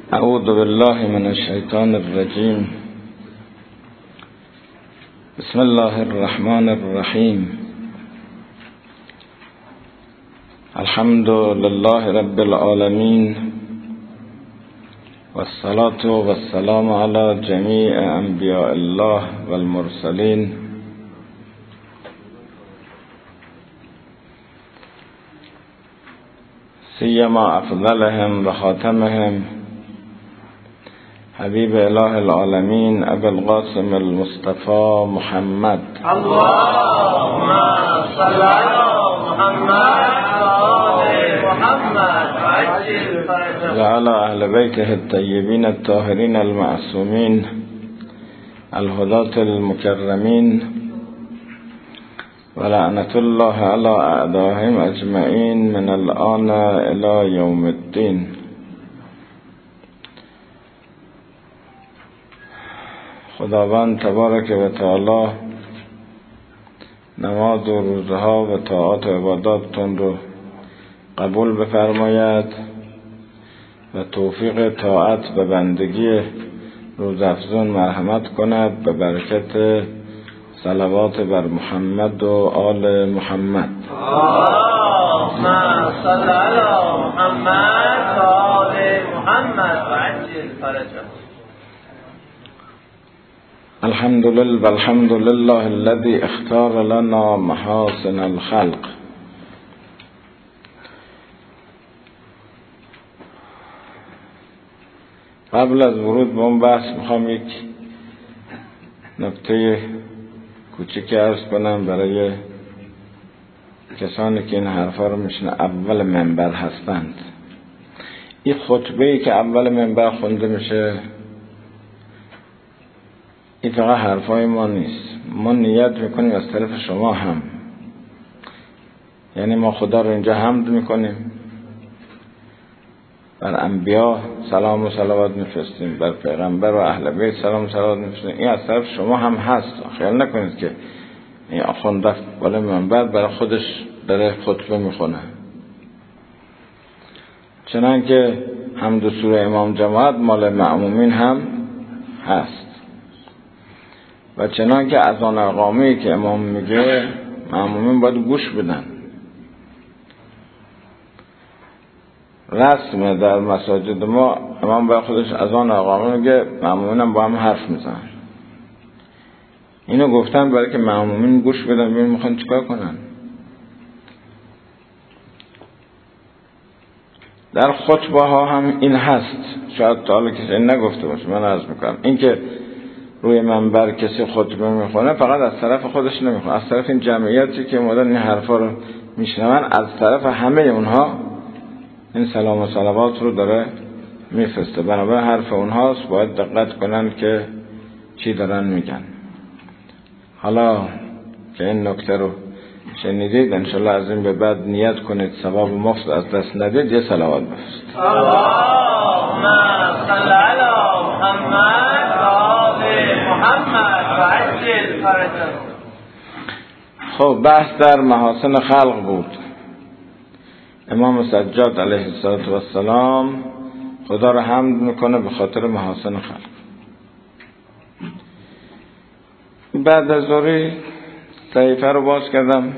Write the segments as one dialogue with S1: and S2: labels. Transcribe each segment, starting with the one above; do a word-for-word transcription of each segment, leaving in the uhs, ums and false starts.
S1: اعوذ بالله من الشیطان الرجیم. بسم الله الرحمن الرحیم. الحمد لله رب العالمین والصلاة والسلام على جمیع انبیاء الله والمرسلین سیما افضلهم و خاتمهم حبیب اله العالمین ابو القاسم المصطفى محمد.
S2: اللهم صل على محمد وآل محمد وعجل فرجهم
S1: وعلى اهل بیته الطیبین الطاهرین المعصومین الهداة المکرمین ولعنة الله على اعدائهم اجمعین من الآن الى یوم الدین. خداوند تبارک و تعالی نماز و روزها و طاعات و عباداتتون رو قبول بفرماید و توفیق طاعت به بندگی روزافزون مرحمت کند به برکت صلوات بر محمد و آل محمد.
S2: اللهم صل على محمد وآل محمد وعجل فرجهم.
S1: الحمد لله والحمد لله الذي اختار لنا محاسن الخلق. قبل از ورود به اون بحث میخوام یک نکته کوچیکی عرض کنم برای کسانی که این حرفا رو میشنن اول منبر هستند. این خطبه‌ای که اول منبر خونده میشه این فقط حرفای ما نیست، ما نیت میکنیم از طرف شما هم، یعنی ما خدا رو اینجا حمد میکنیم، بر انبیا سلام و صلوات میفرستیم، بر پیغمبر و اهل بیت سلام و صلوات میفرستیم. این از طرف شما هم هست. خیال نکنید که این آخوند رفت بالا منبر برای خودش داره خطبه میخونه. چنانکه حمد و سوره امام جماعت مال مأمومین هم هست و چنانکه اذان اقامه‌ای که امام میگه مأمومین باید گوش بدن. رسم در مساجد ما امام باید خودش اذان اقامه میگه، مأمومین هم با هم حرف میزنن. اینو گفتن برای که مأمومین گوش بدن ببینن میخوان چیکار کنن. در خطبه ها هم این هست، شاید تا حالا کسی نگفته باشه، من عرض میکنم این که روی منبر کسی خطبه میخونه فقط از طرف خودش نمیخونه، از طرف این جمعیتی که مدن این حرفا رو میشنون، از طرف همه اونها این سلام و صلوات رو داره میفرسته. بنابراین حرف اونهاست، باید دقت کنن که چی دارن میگن. حالا که این نکته رو شنیدید انشالله از این به بعد نیت کنید ثواب مفت از دست ندید، یه صلوات بفرستید.
S2: اللهم صل على محمد وآل محمد وعجل فرجهم.
S1: خب بحث در محاسن خلق بود. امام سجاد علیه السلام خدا رو حمد میکنه به خاطر محاسن خلق. بعد از ظهری صحیفه رو باز کردم،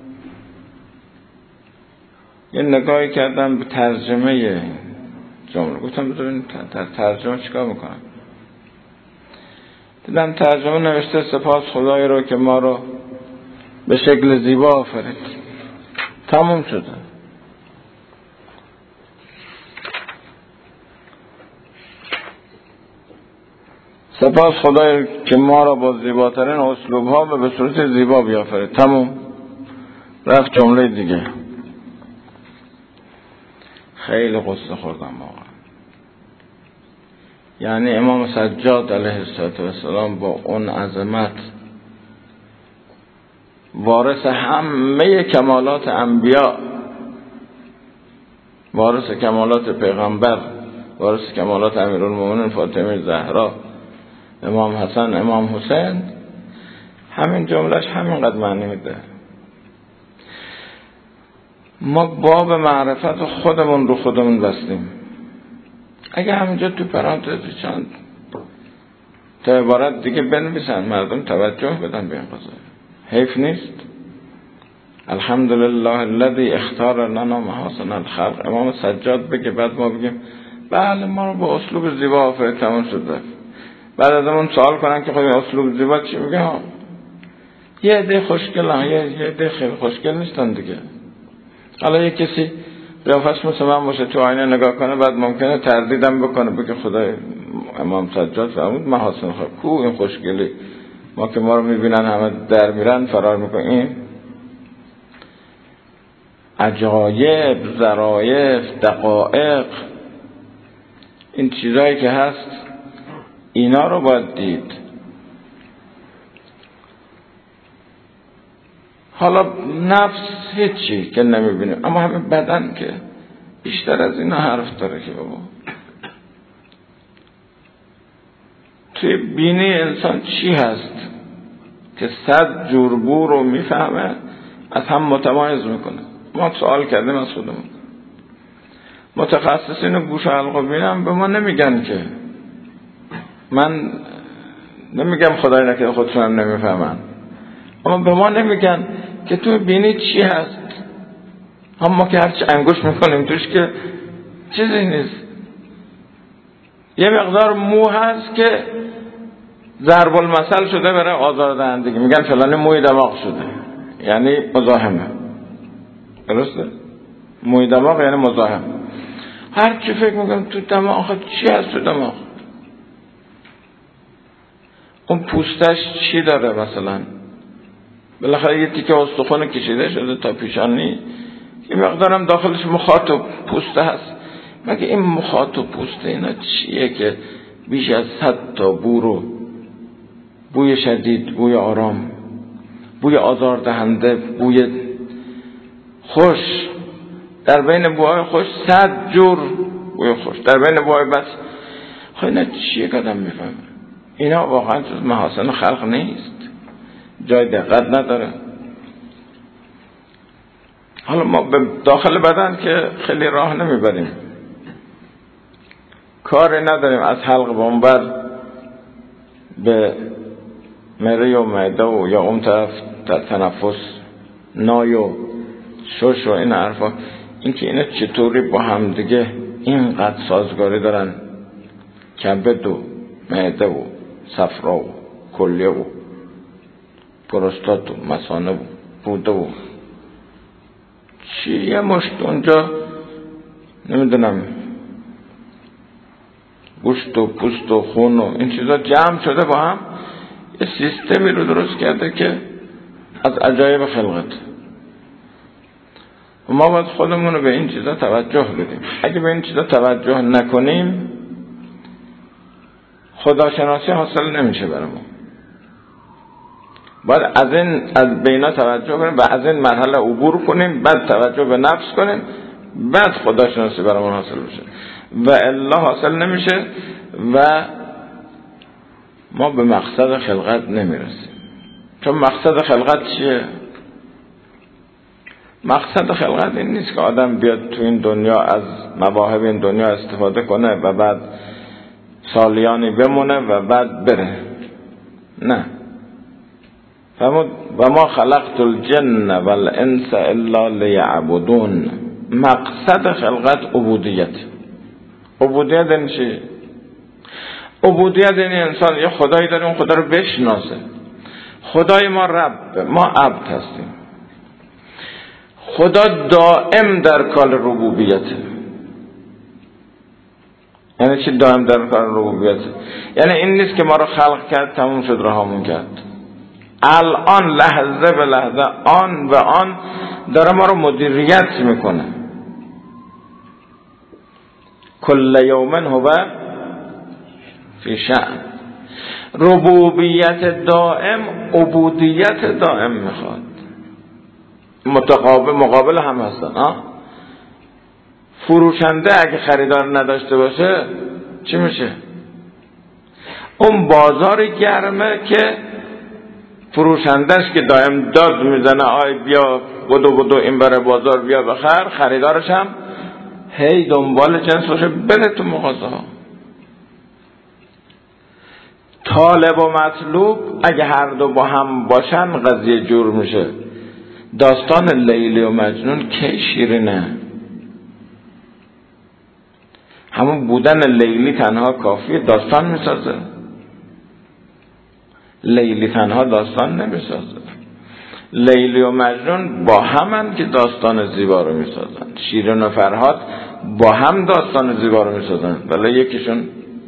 S1: یه نگاهی کردم به ترجمه جمله، گفتم بذارین ترجمه چیکار میکنم. دیدم ترجمه نوشته سپاس خدای رو که ما رو به شکل زیبا آفرید. تموم شده. سپاس خدای که ما را با زیباترین اسلوب ها و به صورت زیبا بیافرید. تموم. رفت جمله دیگه. خیلی قصه خوردم واقعا. یعنی امام سجاد علیه السلام با اون عظمت وارث همه کمالات انبیا، وارث کمالات پیغمبر، وارث کمالات امیرالمومنین فاطمه زهرا، امام حسن، امام حسین، همین جملهش همینقدر معنی میده. ما باب معرفت خودمون رو خودمون بستیم. اگه همینجا تو پرانتز چند تا عبارت دیگه بنویسن مردم توجه بدن به این قضیه، حیف نیست. الحمدلله الذی اختار لنا محاسن الخلق. امام سجاد بگه بعد ما بگیم بله ما رو با اسلوب زیبا آفرید، تمام شد. بعد از اون سوال کنن که خب اسلوب زیبا چی میگه؟ ها یه عده خوشگل ها یه عده خیلی خوشگل نیستن دیگه. حالا یه کسی قیافش مثل من باشه تو آینه نگاه کنه بعد ممکنه تردیدم بکنه بگه خدای امام سجاد فرمود محاسن الخلق، کو این خوشگلی ما که ما رو میبینن همه در میرن فرار میکنیم. عجایب، ظرایف، دقایق، این چیزایی که هست اینا رو باید دید. حالا نفس هیچی که نمیبینیم، اما همین بدن که بیشتر از اینا حرف داره که بابا توی بینی انسان چی هست که صد جور بو رو میفهمه از هم متمایز میکنه. ما سوال کردیم از خودمون، متخصصین گوش و حلق و بینم به ما نمیگن که، من نمیگم خدای نکنه خودشونم نمیفهمن، اما به ما نمیگن که تو بینی چی هست. هم ما که هرچی انگوش میکنیم توش که چیزی نیست. یه مقدار مو هست که ضرب المثل شده برای آزاردهندگی، میگن فلانی موی دماغ شده یعنی مزاحمه. درسته؟ موی دماغ یعنی مزاحم. هر چی فکر میکنم تو دماغ چی هست تو دماغ؟ اون پوستش چی داره؟ مثلا بالاخره یه تیکه استخوان کشیده شده تا پیشانی، یه مقدارم داخلش مخاط و پوسته هست. مگه این مخاط و پوسته اینا چیه که بیش از صد تا بو رو، بوی شدید، بوی آرام، بوی آزاردهنده، بوی خوش، در بین بوهای خوش صد جور بوی خوش، در بین بوهای بس. خب اینا چیه که آدم میفهمه؟ اینا واقعا جز محاسن خلق نیست، جای دقت نداره. حالا ما به داخل بدن که خیلی راه نمیبریم، کاری نداریم از حلق بنبر به مری و معده و یا اون طرف در تنفس نای و شش و این حرفا. این که اینا چطوری با هم دیگه اینقدر سازگاری دارن، کبد و معده و صفرا و کلیه و پروستات و مثانه و روده و چی یه مشت اونجا نمیدونم گوشت و پوست و خون و این چیزا جمع شده با هم یه سیستمی رو درست کرده که از عجایب خلقت. و ما باید خودمون رو به این چیزا توجه بدیم. اگه به این چیزا توجه نکنیم خداشناسی حاصل نمیشه برامون. باید از این از بینا توجه کنیم و از این مرحله عبور کنیم، بعد توجه به نفس کنیم، بعد خداشناسی برامون حاصل بشه. و الا حاصل نمیشه و ما به مقصد خلقت نمیرسیم. چون مقصد خلقت چیه؟ مقصد خلقت این نیست که آدم بیاد تو این دنیا از مواهب این دنیا استفاده کنه و بعد سالیانی بمونه و بعد بره. نه. فرمود و ما خلقت الجن والانس الا لیعبدون. مقصد خلقت عبودیت. عبودیت این چی؟ عبودیت این انسان یه خدایی داره، اون خدا رو بشناسه. خدای ما رب، ما عبد هستیم. خدا دائم در کار ربوبیته. یعنی چی دائم در کار ربوبیته؟ یعنی این نیست که ما رو خلق کرد تموم شد رهامون کرد. الان لحظه به لحظه آن و آن داره ما رو مدیریت میکنه. کل یوم هو فی شأن. ربوبیت دائم عبودیت دائم میخواد. متقابل مقابل هم هستن. آه؟ فروشنده اگه خریدار نداشته باشه چی میشه؟ اون بازار گرمه که فروشندش که دائم داد میزنه آی بیا بدو بدو این بره بازار بیا بخر، خریدارش هم هی دنبال جنس باشه، بره تو مغازه ها. طالب و مطلوب اگه هر دو با هم باشن قضیه جور میشه. داستان لیلی و مجنون کی شیرینه؟ همون بودن لیلی تنها کافیه، داستان میسازه. لیلی تنها داستان نمیسازه. لیلی و مجنون با همن که داستان زیبا رو میسازن. شیرین و فرهاد با هم داستان زیبا رو میسازن، ولی یکیشون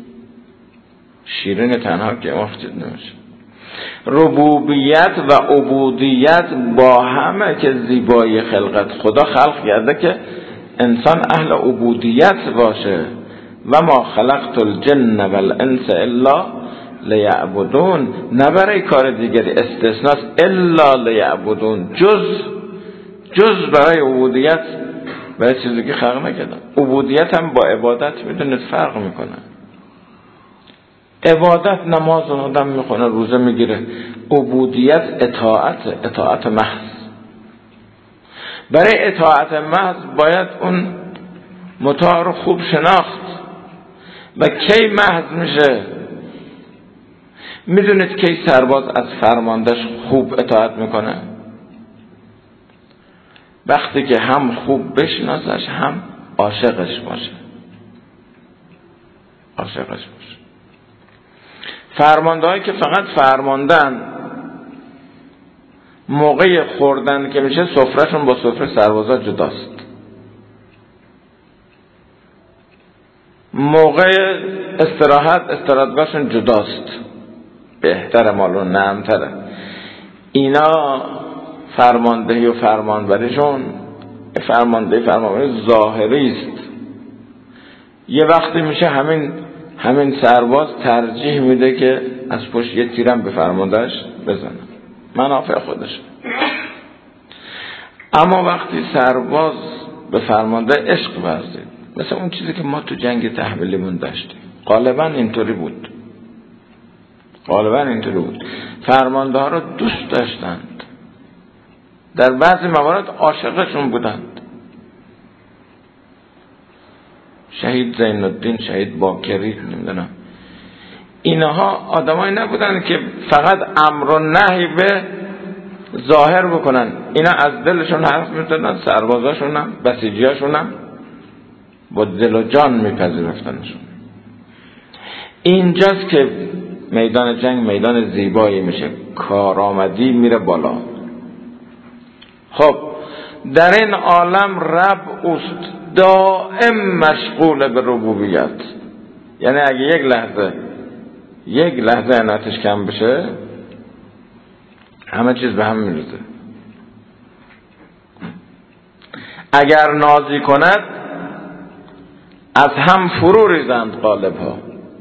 S1: شیرین تنها که مفتید نمیشه. ربوبیت و عبودیت با همه که زیبایی خلقت خدا خلق کرده که انسان اهل عبودیت باشه. و ما خلقت الجن والانس الا لیعبدون، نه برای کار دیگری، استثناس الا لیعبدون، جز جز برای عبودیت، برای چیزی که خلق نکردم. عبودیت هم با عبادت میدونید فرق میکنه. عبادت نماز آدم میخونه، روزه میگیره. عبودیت اطاعت، اطاعت محض. برای اطاعت محض باید اون مطاع رو خوب شناخت. و کی محض میشه؟ میدونید کی سرباز از فرماندهش خوب اطاعت میکنه؟ وقتی که هم خوب بشناسش هم عاشقش باشه. عاشقش باشه. فرماندهایی که فقط فرماندن، موقع خوردن که میشه سفرهشون با سفره سربازا جداست. موقع استراحت استراحتگاهشون جداست، بهتره، مالون نعمتره. اینا فرماندهی و فرمانبریشون فرماندهی فرمانبری ظاهری است. یه وقتی میشه همین همین سرباز ترجیح میده که از پشت یه تیرم به فرماندهش بزنه، منافع خودش. اما وقتی سرباز به فرمانده عشق ورزید، مثل اون چیزی که ما تو جنگ تحویلیمون داشتیم، غالبا اینطوری بود. غالبا اینطوری بود. فرمانده ها رو دوست داشتند، در بعضی موارد عاشقشون بودند. شهید زین الدین، شهید باکری، نمیدونم، اینها آدمایی نبودن که فقط امر و نهی به ظاهر بکنن. اینا از دلشون حرف میزدن، سربازاشون هم بسیجیاشون هم با دل و جان میپذیرفتنشون. اینجاست که میدان جنگ میدان زیبایی میشه، کارآمدی میره بالا. خب در این عالم رب اوست، دائم مشغول به ربوبیت. یعنی اگه یک لحظه یک لحظه عنایتش کم بشه، همه چیز به هم میریزه. اگر نازی کند از هم فرو ریزند قالب ها.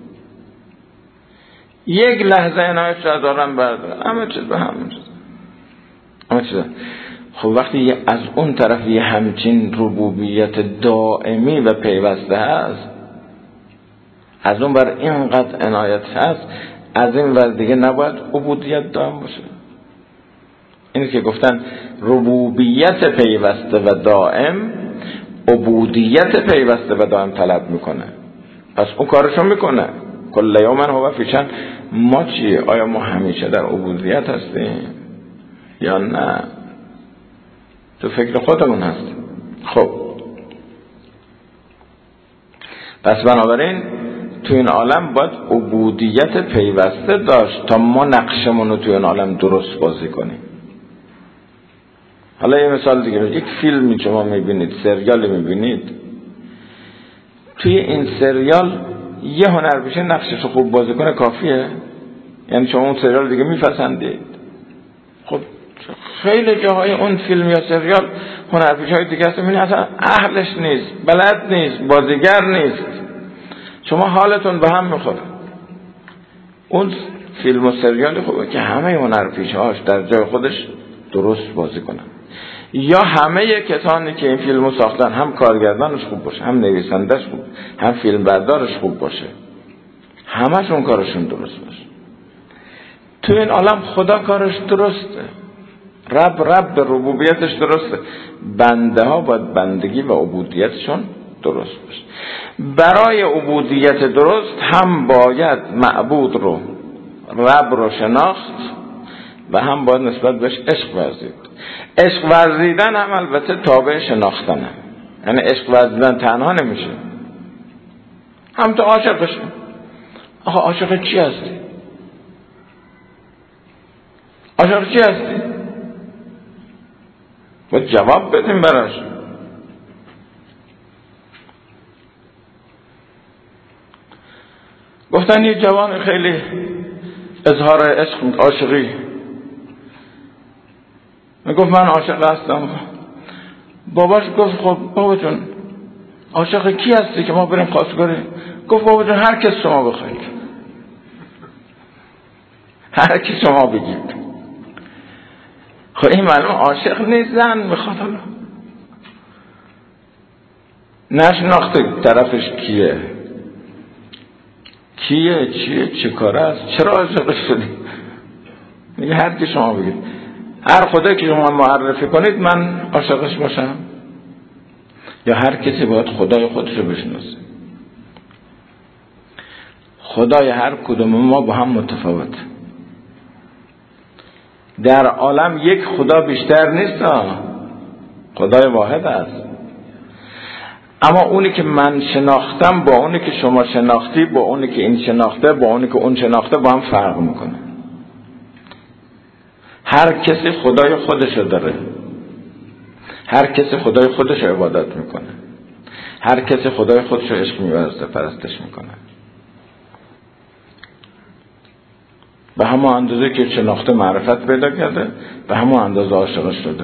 S1: یک لحظه عنایتش را دارن برداره، همه چیز به هم میریزه. همه چیز. خب وقتی از اون طرف یه همچین ربوبیت دائمی و پیوسته هست، از اون بر اینقدر عنایت هست، از این ور دیگه نباید عبودیت دائم باشه. اینه که گفتن ربوبیت پیوسته و دائم عبودیت پیوسته و دائم طلب میکنه. پس اون کارشو میکنه. کل یوم هو فی شأن. ما چیه؟ آیا ما همیشه در عبودیت هستیم یا نه؟ تو فکر خودمون هستیم. خب پس بنابراین تو این عالم باید عبودیت پیوسته داشت تا ما نقشمون رو تو این عالم درست بازی کنیم. حالا یه مثال دیگه، یک فیلمی شما میبینید، سریالی میبینید، توی این سریال یه هنرپیشه نقشش رو خوب بازی کنه کافیه؟ یعنی شما اون سریال دیگه میپسندید؟ خب خیلی جاهای اون فیلم یا سریال هنرپیشه‌های دیگه هست میبینید اصلا اهلش نیست، بلد نیست، بازیگر نیست، شما حالتون به هم میخوره. اون فیلم و سریال خوبه که همه هنرپیشه‌هاش در جای خودش درست بازی کنن، یا همه کسانی که این فیلمو ساختن هم کارگردانش خوب باشه، هم نویسندش خوب، هم فیلم بردارش خوب باشه، همشون کارشون درست باشه. تو این عالم خدا کارش درسته، رب رب به ربوبیتش درسته، بنده ها باید بندگی و عبودیتشون درست باشه. برای عبودیت درست هم باید معبود رو، رب رو شناخت و هم باید نسبت بهش عشق ورزید. عشق ورزیدن هم البته تابع شناختنه، یعنی عشق ورزیدن تنها نمیشه، هم تو عاشق بشی. آخه عاشق چی هستی؟ عاشق چی هستی؟ باید جواب بدیم براش. گفتن یه جوان خیلی اظهار عشق عاشقی میگفت من عاشق هستم. باباش گفت خب بابا جون عاشق کی هستی که ما بریم خواستگاری؟ گفت بابا جون هر کس شما بخواید، هر کی شما بگید. خب این معلوم عاشق نیست، زن میخواد. حالا نشناخته طرفش کیه کیه چیه چه کاره است، چرا عاشق شدی؟ میگه هر کی شما بگید، هر خدایی که شما معرفی کنید من عاشقش باشم. یا هر کسی باید خدای خودشو بشناسه. خدای هر کدوم ما با هم متفاوت. در عالم یک خدا بیشتر نیست، خدای واحد است. اما اونی که من شناختم با اونی که شما شناختی، با اونی که این شناخته، با اونی که اون شناخته، با هم فرق میکنه. هر کسی خدای خودشو داره، هر کسی خدای خودشو عبادت میکنه، هر کسی خدای خودشو عشق می‌ورزه، پرستش میکنه. به همون اندازه که شناخته معرفت پیدا کرده، به همون اندازه عاشق شده.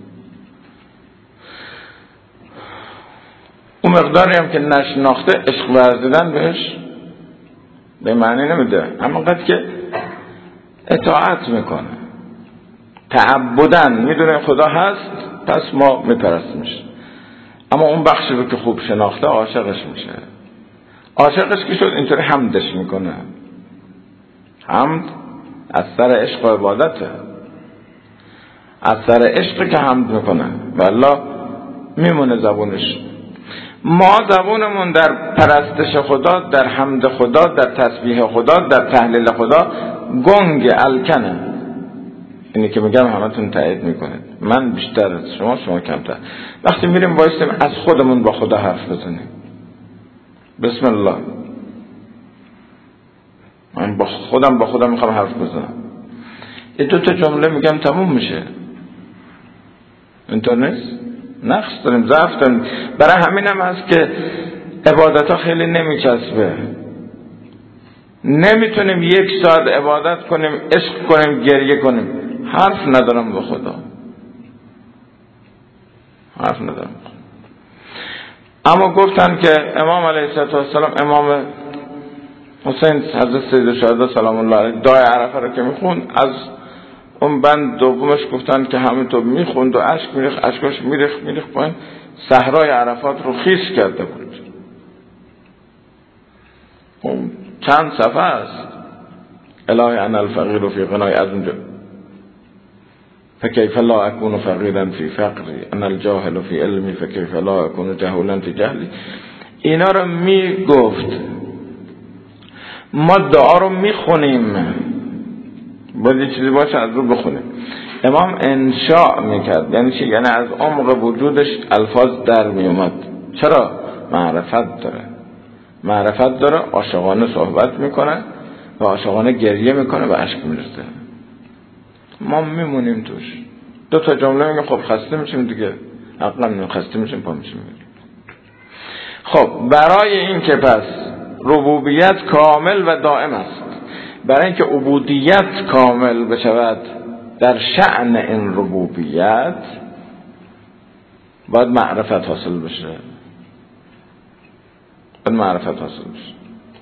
S1: اون مقداری هم که نشناخته عشق ورزیدن بهش به معنی نمیده، اما قد که اطاعت میکنه، تعبدن میدونه خدا هست پس ما میپرستیمش. اما اون بخشی رو که خوب شناخته عاشقش میشه. عاشقش که شد اینطوری حمدش میکنه. حمد از سر عشق و عبادته، از سر عشق که حمد میکنه والله میمونه زبونش. ما زبونمون در پرستش خدا، در حمد خدا، در تسبیح خدا، در تهلیل خدا گنگ الکنه. اینی که میگم همتون تایید میکنید، من بیشتر از شما، شما کمتر. وقتی میریم وایسیم از خودمون با خدا حرف بزنیم، بسم الله، من با خودم با خودم میخوام حرف بزنم، یه دو تا جمله میگم تموم میشه. اینطور نیست؟ نقص داریم، ضعف داریم. برای همین هم هست که عبادت ها خیلی نمیچسبه. نمیتونیم یک ساعت عبادت کنیم، عشق کنیم، گریه کنیم. حرف ندارم با خدا، حرف ندارم. اما گفتن که امام علیه السلام، امام حسین حضرت سید الشهدا سلام الله علیه، دعای عرفه رو که میخوند، از اون بند دومش گفتن که همینطور میخوند و اشک میریخت، اشکاش میریخت میریخت پایین، صحرای عرفات رو خیس کرده بود. اون چند صفحه است. الهی انا الفقیر فی غنای، از اونجا فکیف لا اکون فقیرا فی فقری، انا الجاهل فی علمی فکیف لا اکون جهولا فی جهلی. اینا رو میگفت. ما دعا رو میخونیم، باید یه چیزی باشه از رو بخونیم. امام انشاء میکرد، یعنی چی؟ یعنی از عمق وجودش الفاظ در میومد. چرا؟ معرفت داره، معرفت داره، عاشقانه صحبت میکنه و عاشقانه گریه میکنه و اشک میرسه. ما میمونیم توش، دو تا جمله میگه خب خسته میشیم دیگه، عقلا خسته میشیم، پا میشیم میریم. خب برای این که پس ربوبیت کامل و دائم است، برای اینکه عبودیت کامل بشود در شأن این ربوبیت، باید معرفت حاصل بشه، باید معرفت حاصل بشه.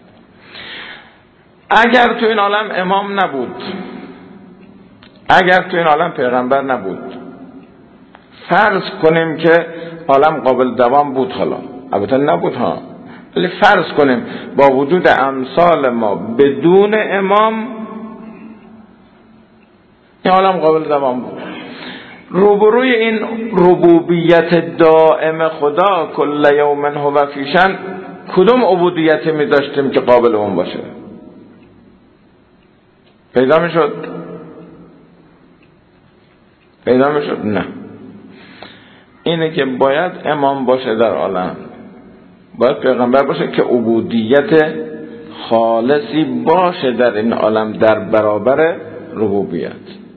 S1: اگر تو این عالم امام نبود، اگر تو این عالم پیغمبر نبود، فرض کنیم که عالم قابل دوام بود، حالا البته نبود ها، ولی فرض کنیم با وجود امثال ما بدون امام این عالم قابل دوام بود. روبروی این ربوبیت دائم خدا کل یوم هو فی شأن کدوم عبودیتی می داشتیم که قابل اون باشه؟ پیدا می شد؟ پیدا می شد؟ نه. اینه که باید امام باشه در عالم، باید پیغمبر باشه که عبودیت خالصی باشه در این عالم در برابر ربوبیت.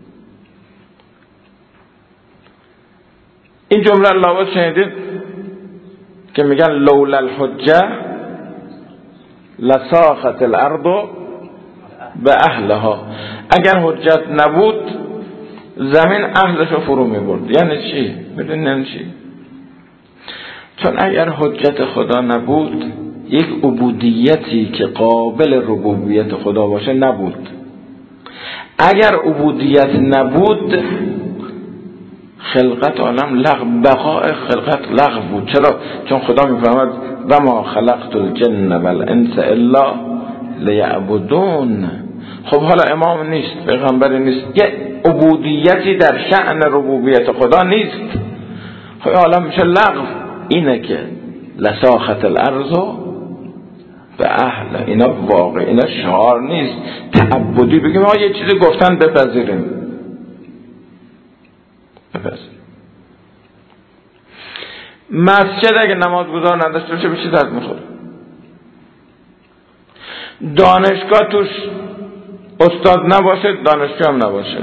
S1: این جمله لابد شنیدید که میگن لولا الحجه لساخت الارض به اهلها. اگر حجت نبود زمین اهلشو فرو میبرد. یعنی چی؟ بدونین چی؟ چون اگر حجت خدا نبود یک عبودیتی که قابل ربوبیت خدا باشه نبود. اگر عبودیت نبود خلقت عالم لغو، بقاء خلقت لغو بود. چرا؟ چون خدا میفرماد و ما خلقت الجن والانس الا لیعبدون. خب حالا امام نیست، پیغمبر نیست، یه عبودیتی در شأن ربوبیت خدا نیست، خب حالا میشه لغو. اینه که لساخت الارض به اهل. اینا واقع، اینا شعار نیست تعبدی بگیم ما یه چیزی گفتن بپذیریم. بپذیریم. مسجد اگه نمازگزار نداشته باشه به چی درد میخوره؟ دانشگاه توش استاد نباشه دانشجو هم نباشه.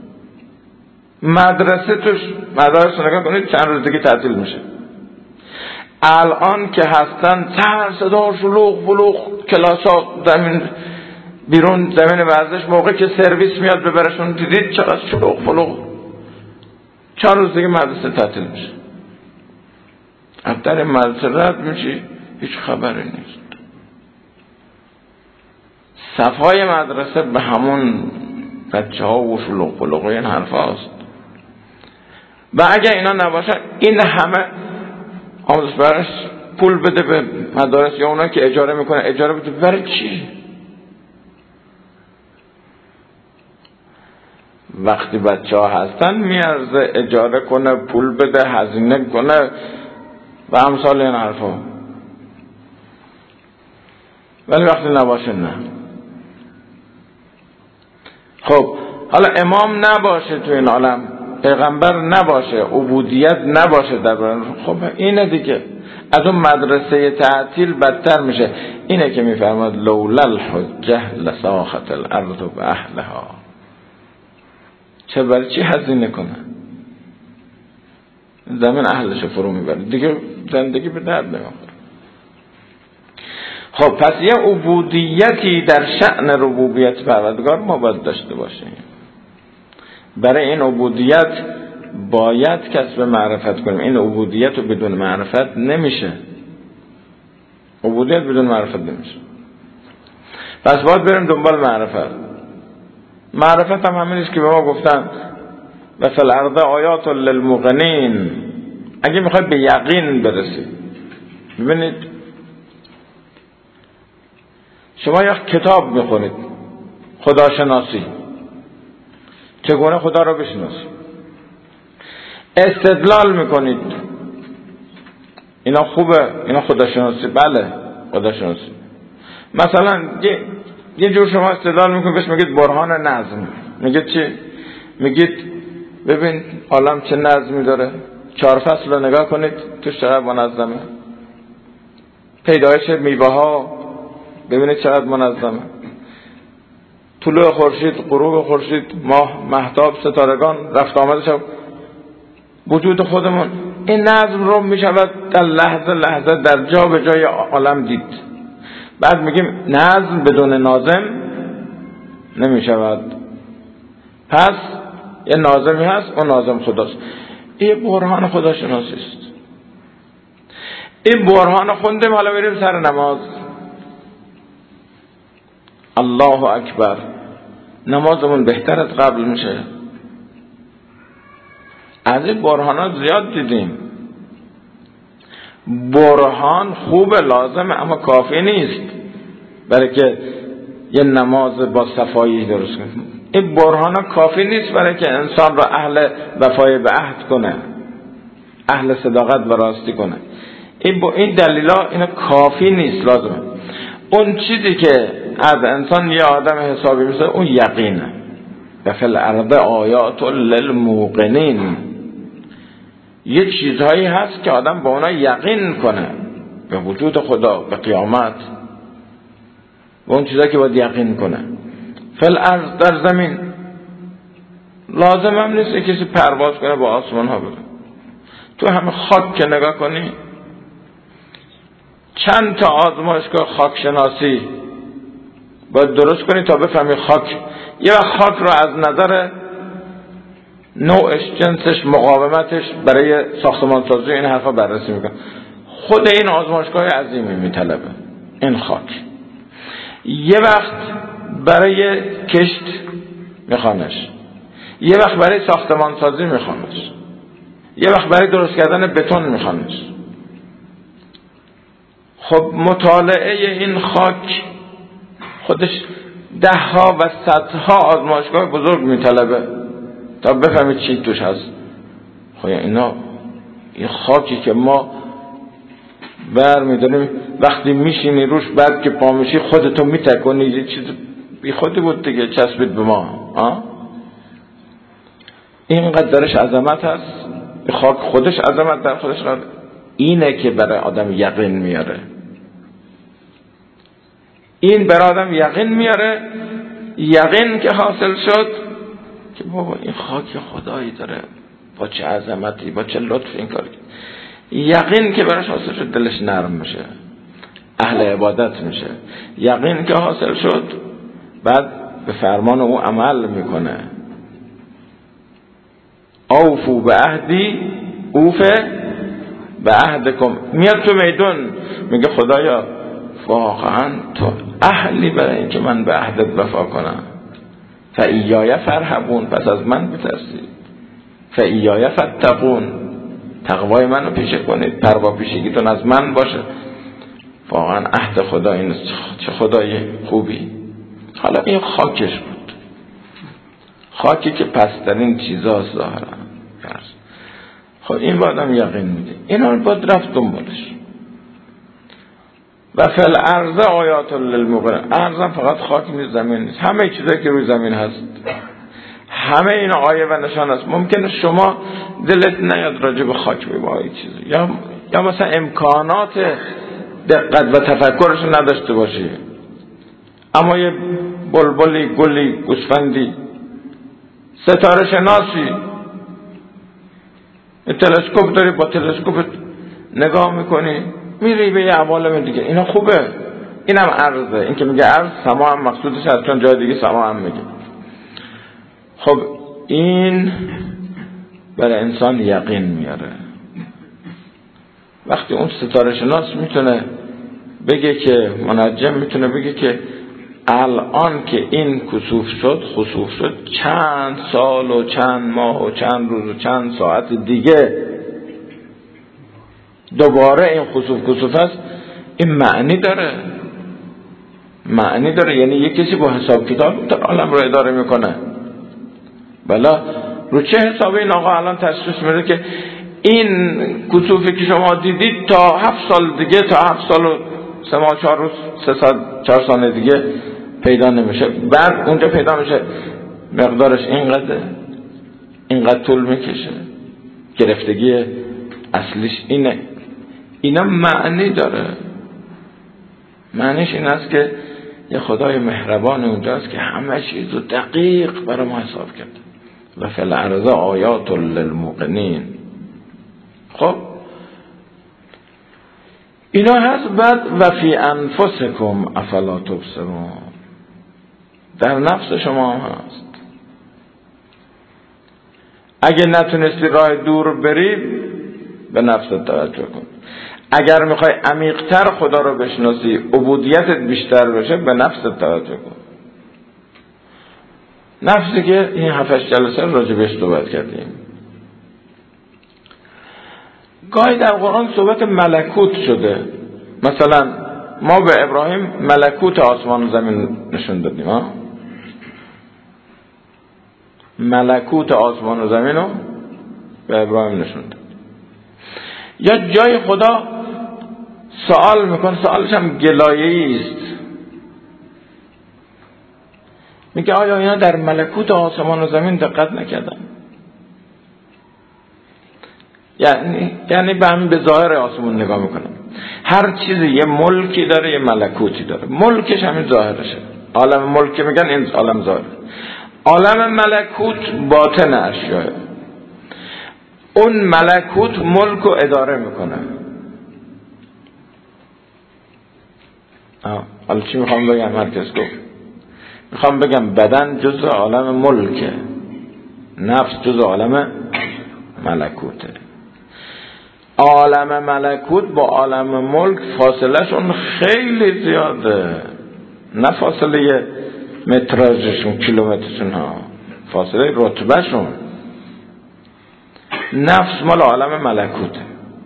S1: مدرسه توش، مدارس نگاه کنید چند روز دیگه تعطیل میشه. الان که هستن تر صدا شلوغ بلوغ، کلاسا زمین بیرون زمین ورزش، موقع که سرویس میاد ببرشون دیدید چقدر شلوغ بلوغ. چند روز دیگه مدرسه تعطیل میشه. در مدرسه رد میشی هیچ خبری نیست. صفای مدرسه به همون بچه ها و شلوغ بلوغ این حرف هاست. و اگر اینا نباشن این همه آموزش برش پول بده به مدارس یا اونا که اجاره میکنه اجاره بده برای چی؟ وقتی بچه ها هستن میارزه اجاره کنه، پول بده، هزینه کنه و امثال این حرف ها. ولی وقتی نباشه نه. خب حالا امام نباشه تو این عالم، پیغمبر نباشه، عبودیت نباشه در برابر، خب اینه دیگه. از اون مدرسه تعطیل بدتر میشه. اینه که میفرماد لولا الحجه لساخت الارض به اهلها. چه برای چی هزینه کنه؟ زمین اهلش فرو میبره دیگه، زندگی به درد نمیخوره. خب پس یه عبودیتی در شأن ربوبیت پروردگار ما باید داشته باشیم. برای این عبودیت باید کسب معرفت کنیم. این عبودیت رو بدون معرفت نمیشه. عبودیت بدون معرفت نمیشه. پس باید بریم دنبال معرفت. معرفت هم همین است که به ما گفتن و فی الارض آیات للموقنین. اگه میخواید به یقین برسید، ببینید شما یک کتاب میخونید خداشناسی، چگونه خدا را بشناسید، استدلال میکنید اینا خوبه، اینا خداشناسی، بله خداشناسی. مثلا یه, یه جور شما استدلال میکنید بهش میگید برهان نظم. میگید چی؟ میگید ببین عالم چه نظمی داره، چهار فصل رو نگاه کنید توش چقدر منظمه، پیدایش میوه ها ببینید چقدر منظمه، طلوع خورشید، غروب خورشید، ماه، مهتاب، ستارگان، رفت آمد شب، وجود خودمون، این نظم رو میشود در لحظه لحظه در جا به جای عالم دید. بعد میگیم نظم بدون ناظم نمیشود، پس یه ناظمی هست، اون ناظم خداست. این برهان خداشناسی است. این برهان خوندیم، حالا بریم سر نماز. الله اکبر، نمازمون بهتر از قبل میشه. از این برهانات زیاد دیدیم. برهان خوب لازم اما کافی نیست برای که یه نماز با صفایی درست کنیم. این برهان کافی نیست برای که انسان را اهل وفای به عهد کنه، اهل صداقت و راستی کنه. این با این دلیلا اینا کافی نیست، لازمه. اون چیزی که از انسان یه آدم حسابی میشه اون یقینه. و فی الارض آیات للموقنین، یه چیزهایی هست که آدم با اونا یقین کنه به وجود خدا، به قیامت، و اون چیزهایی که باید یقین کنه. فی الارض، در زمین. لازم هم نیست کسی پرواز کنه با آسمان ها بره. تو همه خاک که نگاه کنی، چند تا آزمایشگاه خاک شناسی باید درست کنی تا بفهمی خاک. یه وقت خاک رو از نظر نوعش، جنسش، مقاومتش برای ساختمان سازی این حرفا بررسی میکنه. خود این آزمایشگاه عظیمی میطلبه این خاک. یه وقت برای کشت میخوانش، یه وقت برای ساختمان سازی میخوانش، یه وقت برای درست کردن بتون میخوانش. خب مطالعه این خاک خودش ده ها و صدها آزمایشگاه بزرگ میطلبه تا بفهمید چی توش هست. خب اینا این خاکی که ما بر میداریم وقتی میشینی روش، بعد که پا میشی خودتو میتکنی، یه چیز بی خودی بود دیگه، چسبید به ما. آه؟ اینقدر درش عظمت هست. خاک خودش عظمت در خودش داره. اینه که برای آدم یقین میاره. این برای آدم یقین میاره. یقین که حاصل شد که بابا این خاک خدایی داره، با چه عظمتی، با چه لطف این کاری. یقین که براش حاصل شد دلش نرم میشه، اهل عبادت میشه. یقین که حاصل شد بعد به فرمان او عمل میکنه. اوفو به عهدی اوفه به عهدکم. میاد تو میدون میگه خدایا واقعا تو اهلی برای این که من به عهدت وفا کنم. فایای فرهبون، پس از من بترسید. فایای فتقون، تقوای منو پیشه کنید، پروا پیشگیتون از من باشه. واقعا عهد خدا این چه خدای خوبی. حالا این خاکش بود، خاکی که پسترین چیزاست ظاهرا. خب این با آدم یقین میده. اینا رو باید رفت دنبالش. و فی الارض آیات للموقنین. ارض فقط خاک نیست، زمین نیست، همه چیزایی که روی زمین هست، همه اینا آیه و نشان است. ممکنه شما دلت نیاد راجع به خاک بگی چیزی، یا یا مثلا امکانات دقت و تفکرش نداشته باشی، اما یه بلبلی، گلی، گوسفندی، ستاره شناسی، تلسکوپ داری، با تلسکوپ نگاه میکنی میری به یه عوالم دیگه. اینا خوبه. اینم عرضه. این که میگه عرض، سما هم مقصودش هست، چون جای دیگه سما هم میگه. خب این برای انسان یقین میاره. وقتی اون ستاره شناس میتونه بگه که، منجم میتونه بگه که الان که این کسوف شد، خسوف شد، چند سال و چند ماه و چند روز و چند ساعت دیگه دوباره این خسوف کسوف هست، این معنی داره. معنی داره، یعنی یک کسی با حساب کتاب در عالم رو اداره میکنه. بلا رو چه حسابی این آقا الان تشخیص میده که این کسوفی که شما دیدید تا هفت سال دیگه، تا هفت سال و سه ماه چهار روز سه سال چهار سال دیگه پیدا نمیشه. بعد اونجا پیدا میشه مقدارش اینقدر اینقدر طول میکشه. گرفتگی اصلیش اینه. اینا معنی داره. معنیش این است که یه خدای مهربان اونجاست که همه چیز رو دقیق برای ما حساب کرده. و فی الارض آیات للموقنین. خب اینا هست. بعد و فی انفسکم افلا تبصرون، در نفس شما هم هست. اگه نتونستی راه دور بری به نفست توجه کن. اگر میخوای عمیق‌تر خدا رو بشناسی، عبودیتت بیشتر بشه، به نفست توجه کن. نفسی که این هفتش جلسه راجع بهش صحبت کردیم. گاهی در قرآن صحبت ملکوت شده. مثلا ما به ابراهیم ملکوت آسمان و زمین نشون دادیم ها؟ ملکوت آسمان و زمین رو به ابراهیم نشوند. یا جای خدا سوال میکنه، سوالش هم گلایه‌ای است، میگه آیا اینا در ملکوت آسمان و زمین دقت نکردن؟ یعنی یعنی به همین به ظاهر آسمون نگاه میکنم. هر چیزی یه ملکی داره، یه ملکوتی داره. ملکش همین ظاهرشه. عالم ملک میگن این عالم ظاهر. عالم ملکوت باطن اشیاء. اون ملکوت ملک رو اداره میکنه. آه. حالا چی میخوام بگم؟ هر کس گفت. میخوام بگم بدن جزء عالم ملکه، نفس جزء عالم ملکوته. عالم ملکوت با عالم ملک فاصله شون خیلی زیاده، نه فاصله متراژشون، کیلومترشون ها، فاصله رتبه شون. نفس مال عالم ملکوته.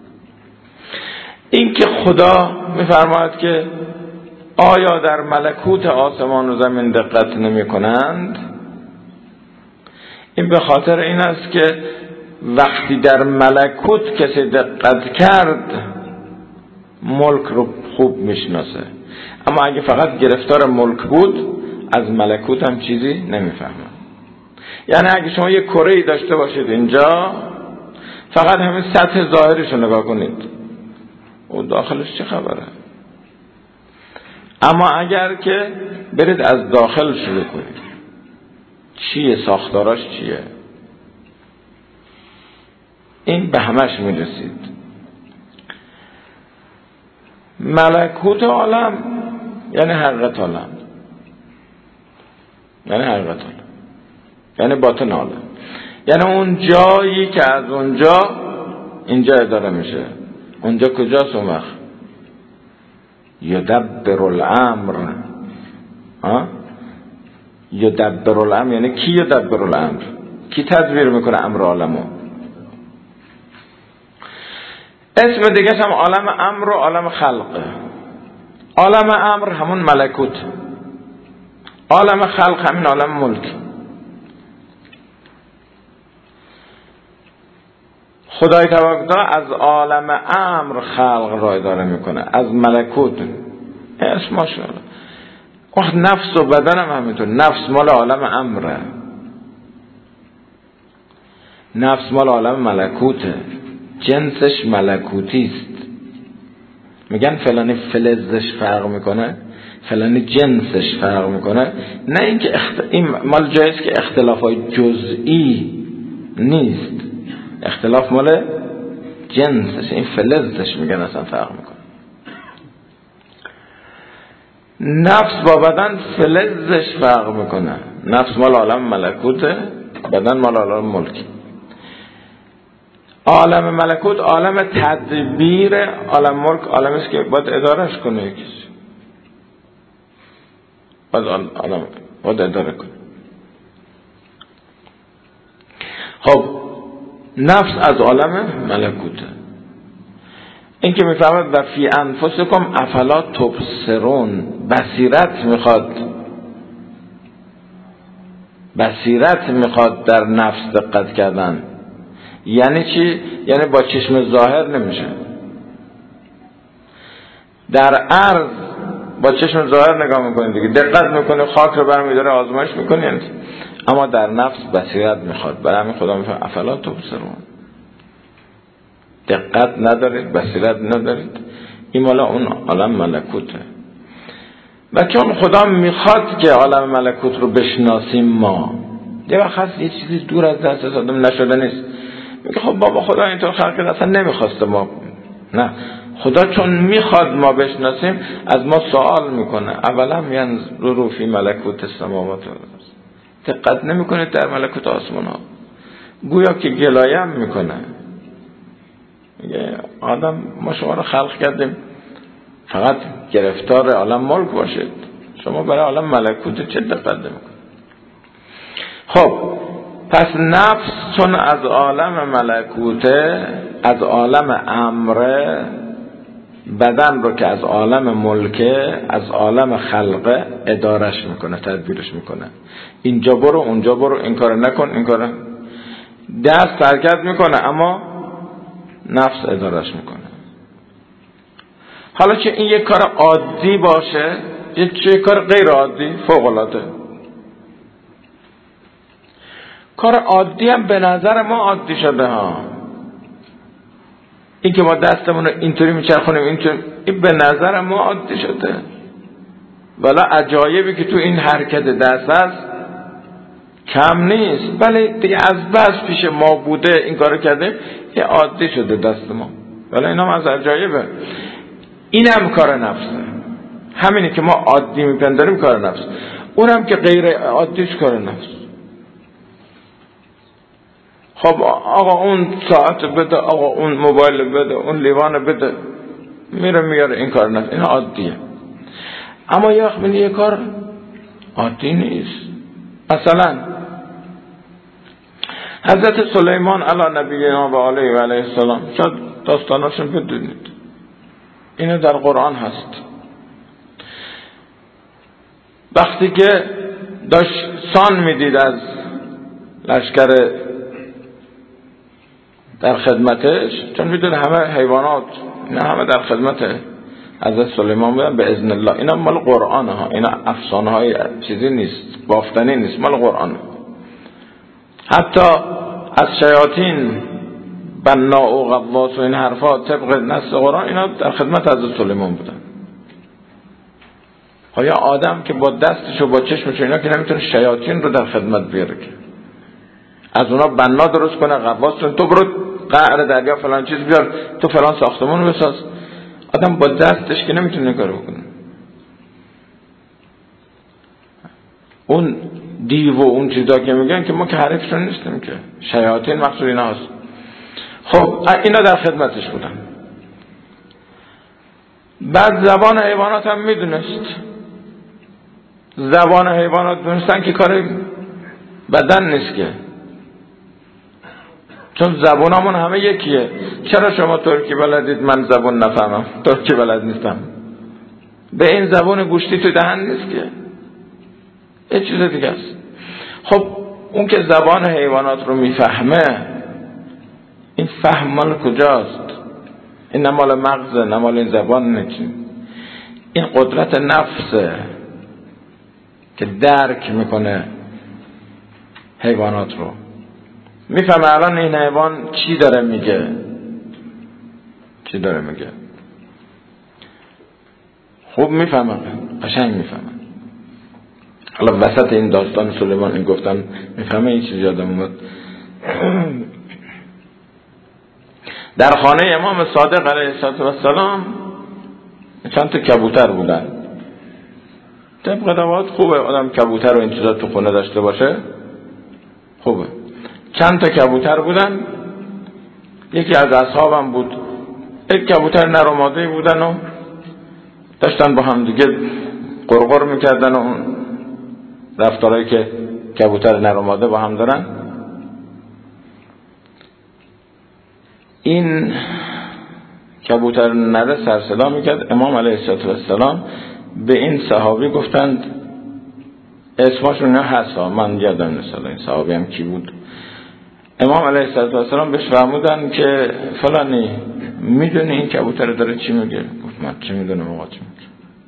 S1: این که خدا میفرماید که آیا در ملکوت آسمان و زمین دقت نمی کنند، این به خاطر این است که وقتی در ملکوت کسی دقت کرد ملک رو خوب میشناسه، اما اگه فقط گرفتار ملک بود از ملکوت هم چیزی نمیفهمه. یعنی اگه شما یک کره‌ای داشته باشید اینجا، فقط همین سطح ظاهرش رو نگاه کنید و داخلش چه خبره. اما اگر که برید از داخل شروع کنید، چیه ساختاراش چیه، این به همش میرسید. ملکوت عالم یعنی حقیقت عالم، یعنی حقیقت عالم یعنی باطن عالم، یعنی اون جایی که از اونجا اینجا اداره میشه. اونجا کجاست اون وقت؟ یدبر الامر. ها؟ یدبر الامر یعنی کی یدبر الامر؟ کی تدبیر میکنه امر عالمو؟ اسم دیگه هم عالم امر و عالم خلقه. عالم امر همون ملکوت، عالم خلق همین عالم ملک. خدای تبارک و تعالی از عالم امر خلق را اداره میکنه، از ملکوت. اسم ماشاءالله. وقت نفس و بدن هم همینطور. نفس مال عالم امره، نفس مال عالم ملکوته، جنسش ملکوتی است. میگن فلانی فلزش فرق میکنه، فلانی جنسش فرق میکنه. نه اینکه اخت... این مال جایست که اختلافای جزئی نیست، اختلاف مال جنسش. این فلزش میگن اصلا فرق میکنه. نفس با بدن فلزش فرق میکنه. نفس مال عالم ملکوته، بدن مال عالم ملکی. عالم ملکوت عالم تدبیر، عالم ملک عالمی است که باید ادارهش کنه کسی، باید عالم باید اداره کنه. خب نفس از عالم ملکوته. این که میفهمد و فی انفسکم افلا تبصرون، بصیرت میخواد، بصیرت میخواد در نفس دقت کردن. یعنی چی؟ یعنی با چشم ظاهر نمیشه. در عرض با چشم ظاهر نگاه میکنید دیگه، دقت میکنه، خاک رو برمیداره آزمایش میکنید، اما در نفس بصیرت میخواد. برای همین خدا میفرماید افلا تبصرون، دقت ندارید، بصیرت ندارید. این مالا اون عالم ملکوته. و چون خدا میخواد که عالم ملکوت رو بشناسیم، ما یه وقت هست یه چیزی دور از دست آدم نشده نیست، میگه خب بابا خدا اینطور خلق کرد اصلا نمیخواسته ما. نه، خدا چون میخواد ما بشناسیم از ما سوال میکنه. اولا ینظروا فی ملکوت السماوات والارض، دقت نمیکنید در ملکوت آسمان ها؟ گویا که گلایم میکنه، میگه آدم ما شما رو خلق کردیم فقط گرفتار عالم ملک باشید، شما برای عالم ملکوت چه دقت نمیکنید؟ خب پس نفس چون از عالم ملکوته، از عالم امره، بدن رو که از عالم ملکه، از عالم خلقه ادارش میکنه، تدبیرش میکنه. اینجا برو، اونجا برو، این کار نکن، این کار. دست حرکت میکنه اما نفس ادارش میکنه. حالا چه این یک کار عادی باشه، یک چه کار غیر عادی، فوق العاده. کار عادی هم به نظر ما عادی شده ها. این که ما دستمون رو اینطوری میچرخونیم، اینطوری، این به نظر ما عادی شده. ولی عجایبی که تو این حرکت دست هست کم نیست. ولی دیگه از بس پیش ما بوده این کارو کردیم، یه عادی شده دست ما. ولی این هم از عجایبه. این هم کار نفسه. همینی که ما عادی میپنداریم کار نفس، اونم که غیر عادیش کار نفس. خب آقا اون ساعت بده، آقا اون موبایل بده، اون لیوان بده، میره میاره این کار نفس، این عادیه. اما یه وقت یه کار عادی نیست. مثلا حضرت سلیمان علی نبینا و علیه و علیه السلام، شاید داستاناشون بدونید، اینو در قرآن هست. وقتی که داشت سان میدید از لشکر در خدمتش، چون میدونه همه حیوانات اینا همه در خدمت حضرت سلیمان بودن به اذن الله. اینا مال قرآن ها، اینا افسانه های چیزی نیست، بافتنی نیست، مال قرآن. حتی از شیاطین بنا و غواص و این حرفا طبق نص قرآن اینا در خدمت حضرت سلیمان بودن. ها یا آدم که با دستش و با چشمش اینا که نمیتونه شیاطین رو در خدمت بیاره، که از اونا بنا درست کنه، غواص کنه، تو برو قعر دریا فلان چیز بیار، تو فلان ساختمون رو بساز. آدم با دستش که نمیتونه کارو بکنه. اون دیو و اون چیزا که میگن که ما که حریفشون نیستیم، که شیاطین مقصود اینا هست. خب اینا در خدمتش بودن. بعد زبان حیوانات هم میدونست، زبان حیوانات دونستن که کار بدن نیست، که چون زبانمون همه یکیه. چرا شما ترکی بلدید من زبان نفهمم، ترکی بلد نیستم؟ به این زبان گوشتی تو دهن نیست که، یه چیز دیگه است. خب اون که زبان حیوانات رو میفهمه، این فهم مال کجاست؟ این نه مال مغزه، نه مال این زبان، نه. این قدرت نفسه که درک میکنه حیوانات رو. میفهمه الان این حیوان چی داره میگه، چی داره میگه. خوب میفهمه، قشنگ میفهمه. حالا وسط این داستان سلیمان این گفتم میفهمه، این چیز یادم اومد. در خانه امام صادق علیه السلام چند تا کبوتر بودن. طبق روایات خوبه آدم کبوتر و این چیزا تو خونه داشته باشه، خوبه. چند تا کبوتر بودن. یکی از اصحابم بود، یک کبوتر نر و ماده بودن و داشتن با هم دیگه قرقر میکردن و اون رفتارهایی که کبوتر نر و ماده با هم دارن. این کبوتر نره سر صدا میکرد. امام علیه السلام به این صحابی گفتند، اسمشون نه هست، من یادم نیست این صحابی هم کی بود. امام علیه السلام بهش فرمودن که فلانی میدونی این کبوتر داره چی میگه؟ گفت من چی میدونم آقا چی میگه.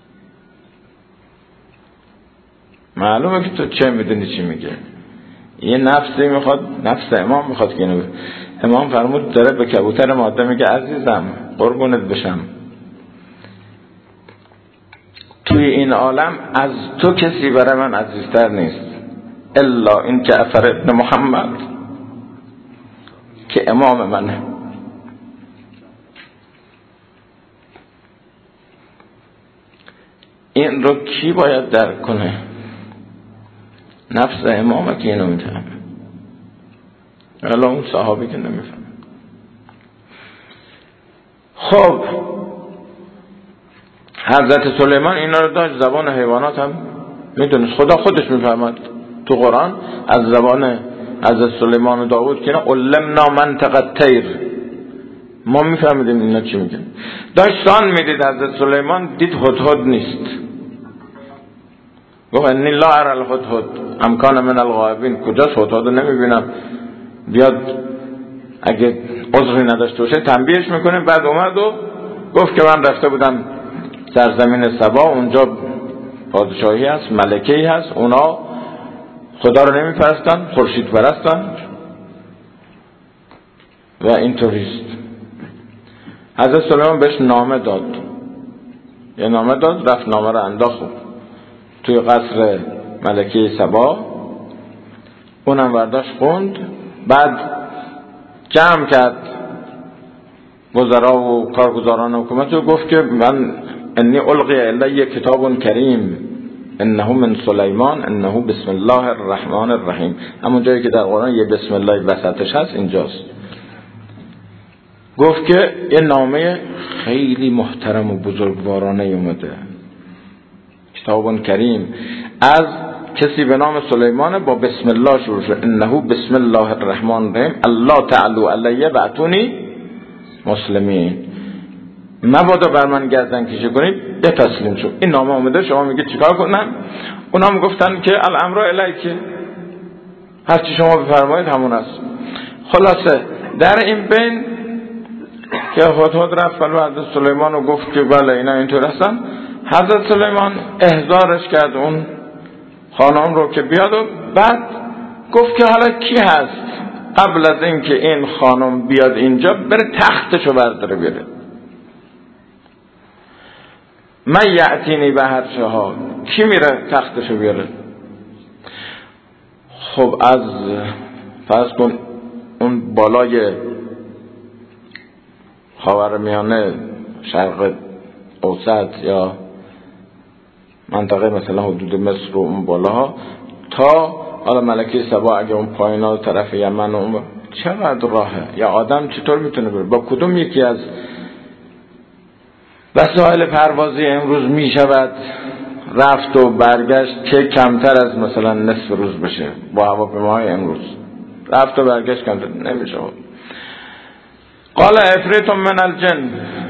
S1: معلومه که تو چه میدونی چی میگه. یه نفسی میخواد، نفس امام میخواد که اینو. امام فرمود داره به کبوتر ماده میگه عزیزم قربونت بشم، توی این عالم از تو کسی برای من عزیزتر نیست الا این جعفر ابن محمد که امام منه. این رو کی باید درک کنه؟ نفس امامه که اینو میفهمه، ولی اون صحابی که نمیفهمه. خب حضرت سلیمان اینا رو داشت، زبان حیوانات هم میدونست. خدا خودش میفهمد تو قرآن از زبان حضرت سلیمان و داود که علمنا منطق الطیر، ما میفهمیدیم اینا چی میگن. داشتان میدید حضرت سلیمان دید هدهد نیست، گفت انی لا اری الهدهد ام کان من الغائبین. کجاست؟ هدهد نمیبینم، بیاد اگه عذری نداشته باشه تنبیهش میکنه. بعد اومد و گفت که من رفته بودم سرزمین سبا، اونجا پادشاهی هست، ملکه‌ای هست، اونا خدا رو نمیپرستن، خورشید پرستن و اینطوریست. حضرت سلیمان بهش نامه داد، یه نامه داد، رفت نامه رو انداخت توی قصر ملکه سبا، اونم برداشت خوند. بعد جمع کرد وزرا و کارگزاران حکومت و گفت که من انی القی الی کتاب کریم انه من سلیمان انه بسم الله الرحمن الرحیم. همون جایی که در قرآن یه بسم الله وسطش هست اینجاست. گفت که یه نامه خیلی محترم و بزرگوارانه اومده، کتاب کریم، از کسی به نام سلیمان با بسم الله شروع شد. انه بسم الله الرحمن الرحیم الله تعالی علی و اتونی مسلمین. مبادا بر من گردن کشی کنید یه تسلیم شد. این نامه اومده، شما میگید چیکار کنم؟ اونا هم گفتن که الامر الیک، هر چی شما بفرمایید همون است. خلاصه در این بین که هدهد رفت و حضرت سلیمان رو گفت که بله اینا اینطور هستن، حضرت سلیمان احضارش کرد اون خانم رو که بیاد و بعد گفت که حالا کی هست قبل از این که این خانم بیاد اینجا بره تختشو برداره بیاره. من یعتینی به هر شها، کی میره تختشو بیاره؟ خب از فرض کن اون بالای خاورمیانه، شرق اوسط یا منطقه مثلا حدود مصر و اون بالاها تا حالا ملکه سبا، اگه اون پایینا طرف یمن و اون، چقدر راهه؟ یا آدم چطور میتونه بره؟ با کدوم یکی از وسایل پروازی امروز میشود رفت و برگشت که کمتر از مثلا نصف روز بشه؟ با هواپیماهای امروز رفت و برگشت کمتر نمیشه. قال عفریت من الجن،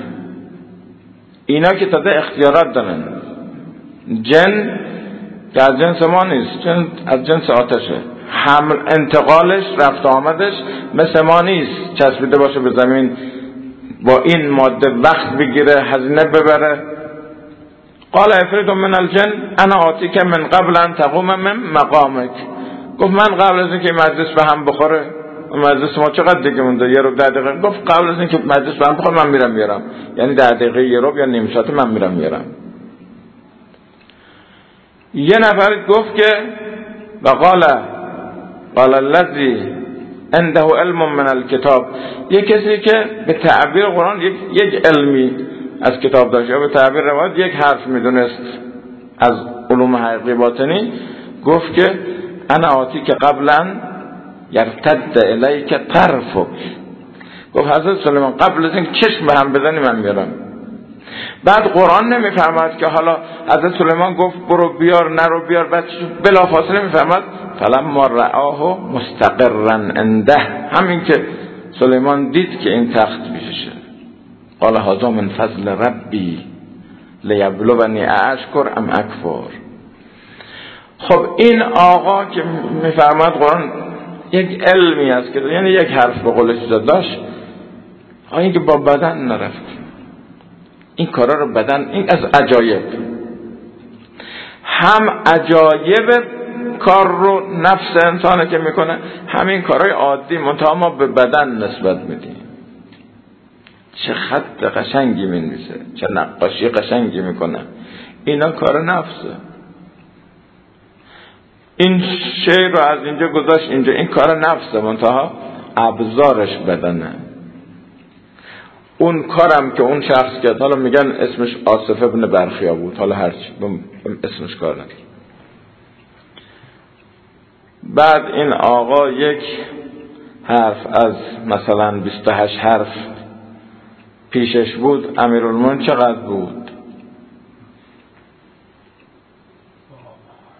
S1: اینا که تازه اختیارات دارن. جن که از جنس ما نیست، جن از جنس آتشه، حمل انتقالش رفت آمدش مثل ما نیست، چسبیده باشه به زمین با این ماده وقت بگیره هزینه ببره. قال عفریت من الجن انا آتیک من قبل ان تقوم من مقامک. گفت من قبل از اینکه مجلس به هم بخوره، مجلس ما چقدر دیگه مونده؟ یه رو ده دقیقه. گفت قبل از اینکه مجلس به هم بخوره من میرم میارم، یعنی ده دقیقه یه رو یا نیم ساعت من میرم میارم. یه نفر گفت که وقال قال الذی عنده علم من الکتاب، یه کسی که به تعبیر قرآن یک, یک علمی از کتاب داشت یا به تعبیر روایت یک حرف میدونست از علوم حقیقی باطنی، گفت که انا آتی که قبلا یرتد الیک طرفک. گفت حضرت سلیمان قبل از این چشم به هم بزنی من میارم. بعد قرآن نمیفهمد که حالا حضرت سلیمان گفت برو بیار نرو بیار، بعد بلا فاصله میفهمد فلما رآه مستقرا عنده، همین که سلیمان دید که این تخت پیششه، قال هذا من فضل ربی لیبلونی اشکر ام اکفر. خب این آقا که میفهمد قرآن یک علمی است که یعنی یک حرف به قول چیزا داشت، این که با بدن نرفت، این کارا رو بدن، این از عجایب، هم عجایب کار رو نفس انسانه که میکنه، همین کارهای عادی منتها ما به بدن نسبت میدیم. چه خط قشنگی مینویسه، چه نقاشی قشنگی میکنه، اینا کار نفسه. این شعر رو از اینجا گذاشت اینجا، این کار نفسه منتها ابزارش بدنه. اون کارم که اون شخص کرد، حالا میگن اسمش آصف ابن برخیا بود، حالا هرچی اسمش کار نداره. بعد این آقا یک حرف از مثلا بیست و هشت حرف پیشش بود، امیرالمومنین چقدر بود؟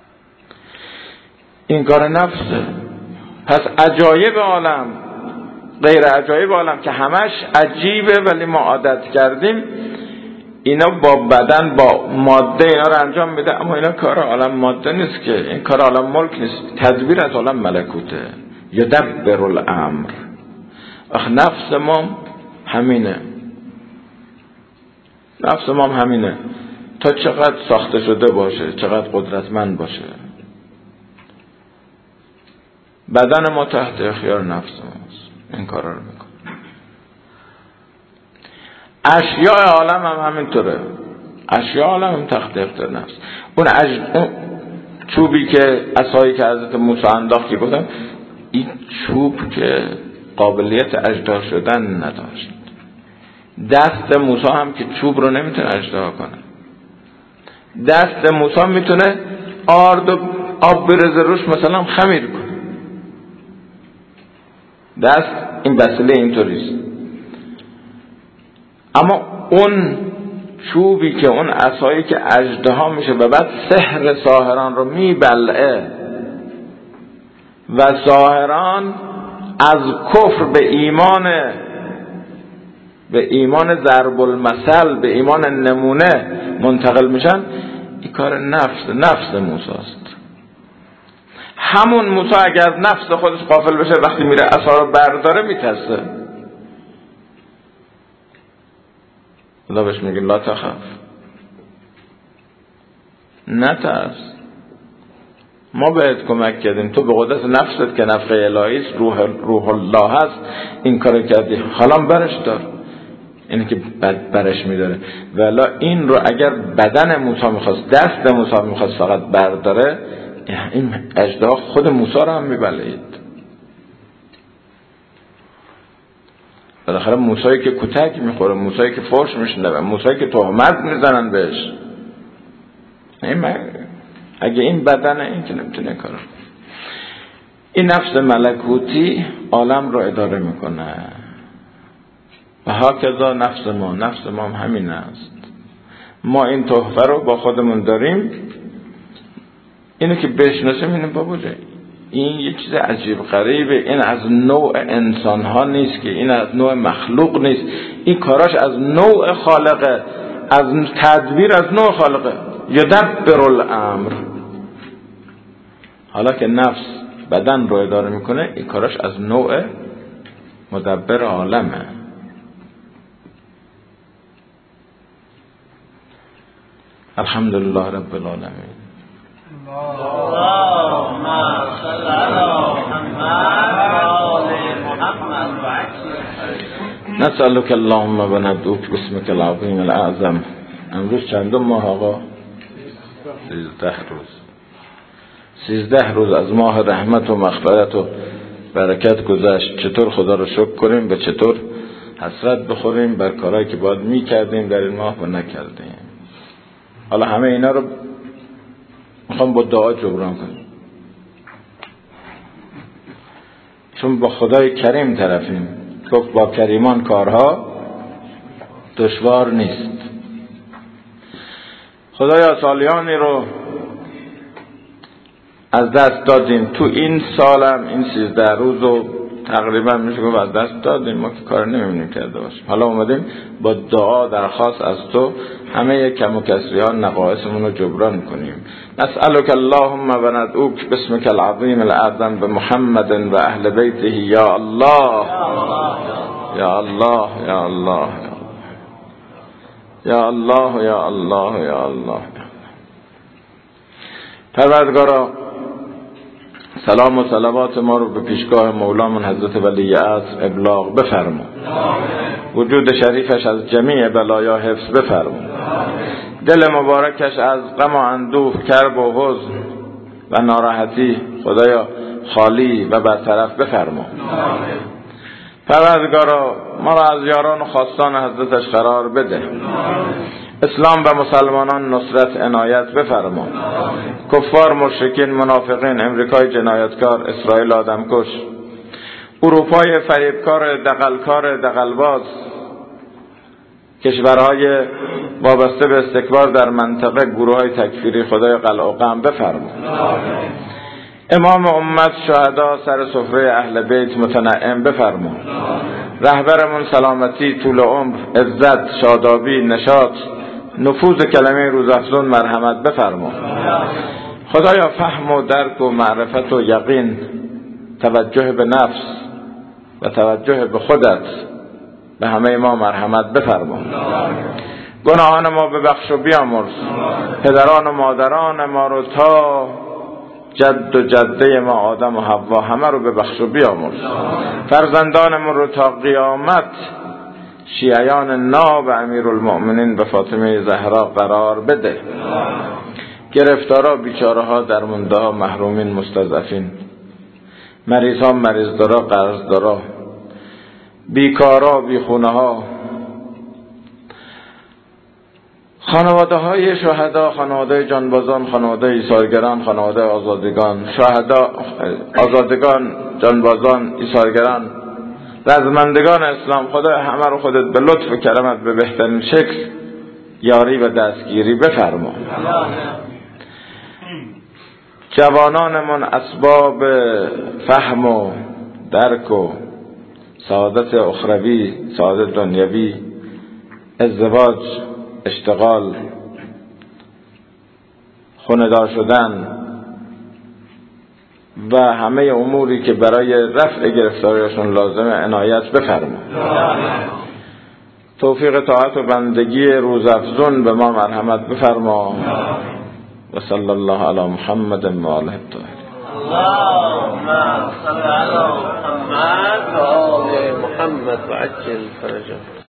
S1: این کار نفسه. پس عجایب عالم غیر عجایب عالم که همش عجیبه ولی ما عادت کردیم اینا با بدن با ماده اینا رو انجام میده، اما اینا کار عالم ماده نیست که، این کار عالم ملک نیست، تدبیر از عالم ملکوته. یدبر الامر. اخ نفس ما همینه، نفس ما همینه، تا چقدر ساخته شده باشه، چقدر قدرتمند باشه، بدن ما تحت اختیار نفس ماست، این کارا رو میکنه. اشیاء عالم هم همینطوره، اشیاء عالم هم تحت اختیار نفس. اون, اج... اون چوبی که عصایی که حضرت موسی انداخت که گفتم این چوب که قابلیت اژدها شدن نداشت، دست موسی هم که چوب رو نمیتونه اژدها کنه، دست موسی میتونه آرد و آب بریزه روش مثلا خمیر کنه، دست این وسیله اینطوریست. اما اون چوبی که اون عصایی که اژدها میشه و بعد سحر ساحران رو میبلعه و ساحران از کفر به ایمان، به ایمان ضرب المثل، به ایمان نمونه منتقل میشن، این کار نفس نفس موسی است. همون موسی اگر نفس خودش غافل بشه وقتی میره عصا رو برداره میترسه. خدا بهش میگه لا تخف، نترس، ما بهت کمک کردیم، تو به قدرت نفست که نفخه الهی است، روح, روح الله هست، این کار کردی، حالا برش دار. اینه که بد برش میداره. ولی این رو اگر بدن موسی میخواست، دست موسی میخواست فقط برداره، این اژدها خود موسی رو هم میبلعید. بالاخره موسی که کتک میخوره، موسی که فحش میشنوه، موسی که تهمت میزنن بهش، این اگه این بدن این که نمیتونه کار. این نفس ملکوتی عالم رو اداره میکنه و هاکذا نفس ما، نفس ما هم همین است. ما این تحفه رو با خودمون داریم، اینو که بشناسیم اینو بابا جای این یه چیز عجیب غریبه، این از نوع انسان ها نیست که، این از نوع مخلوق نیست، این کاراش از نوع خالقه، از تدبیر از نوع خالقه. یدبر الامر. حالا که نفس بدن رو اداره میکنه، این کاراش از نوع مدبر عالمه. الحمدلله رب العالمین.
S2: اللهم صل علی محمد و علی
S1: نسألك اللهم و ندعوک باسمک العظیم الاعظم. امروز چندم ماه آقا؟ سیزده روز. سیزده روز از ماه رحمت و مغفرت و برکت گذشت. چطور خدا رو شکر کنیم و چطور حسرت بخوریم بر کارهایی که باید میکردیم در این ماه و نکردیم. حالا همه اینا رو میخوام با دعا جبران کنیم، چون با خدای کریم طرفیم. گفت با کریمان کارها دشوار نیست. خدایا سالیانی رو از دست دادیم، تو این سالم این سیزده روز رو تقریبا میشه گفت از دست دادیم، ما که کار نمیمونیم کرده باشیم. حالا اومدیم با دعا درخواست از تو همه کم و کسری ها نقایصمون رو جبران کنیم. نسألک اللهم و ندعوک باسمک العظیم الاعظم به محمد و اهل بیته. یا الله یا الله یا الله یا الله یا الله یا الله. پروردگارا سلام و صلوات ما رو به پیشگاه مولامون حضرت ولی عصر ابلاغ بفرما. وجود شریفش از جمیع بلایا حفظ بفرما. دل مبارکش از غم و اندوه، کرب و حزن و ناراحتی خدایا خالی و برطرف بفرما. پروردگارا ما را از یاران و خواستان حضرتش قرار بده. اسلام و مسلمانان نصرت عنایت بفرما. کفار، مشرکین، منافقین، امریکای جنایتکار، اسرائیل آدمکش، اروپای فریبکار، دغلکار، دغلباز، کشورهای وابسته به استکبار در منطقه، گروه های تکفیری خدای قلع و قم بفرما. امام امت شهدا سر سفره اهل بیت متنعم بفرما. رهبرمون سلامتی، طول عمر، عزت، شادابی، نشاط، نفوذ کلمه روزافزون مرحمت بفرما. خدایا فهم و درک و معرفت و یقین، توجه به نفس و توجه به خودت به همه ما مرحمت بفرما. گناهان ما ببخش و بیامرز. پدران و مادران ما رو تا جد و جده ما آدم و حوا همه رو ببخش و بیامرز. فرزندانمون رو تا قیامت شیعیان ناب امیرالمؤمنین به فاطمه زهرا قرار بده. گرفتارا، بیچاره ها، درمونده ها، محرومین، مستضعفین، مریض ها، مریض دارا، قرض دارا، بیکارا، بیخونه ها، خانواده های شهدا، خانواده جانبازان، خانواده ایثارگران، خانواده آزادگان، شهدا، آزادگان، جانبازان، ایثارگران، رزمندگان اسلام، خدا همه رو خودت به لطف و کرمت به بهترین شکل یاری و دستگیری بفرما. جوانانمون اسباب فهم و درک و سعادت اخروی، سعادت دنیوی، ازدواج، اشتغال، خونه‌دار شدن و همه اموری که برای رفع گرفتاریشون لازمه عنایت بفرما. توفیق طاعت و بندگی روزافزون به ما مرحمت بفرما. و صلی الله علی محمد و آله الطاهرین.
S2: اللهم صل علی محمد و آل محمد و عجل فرجهم.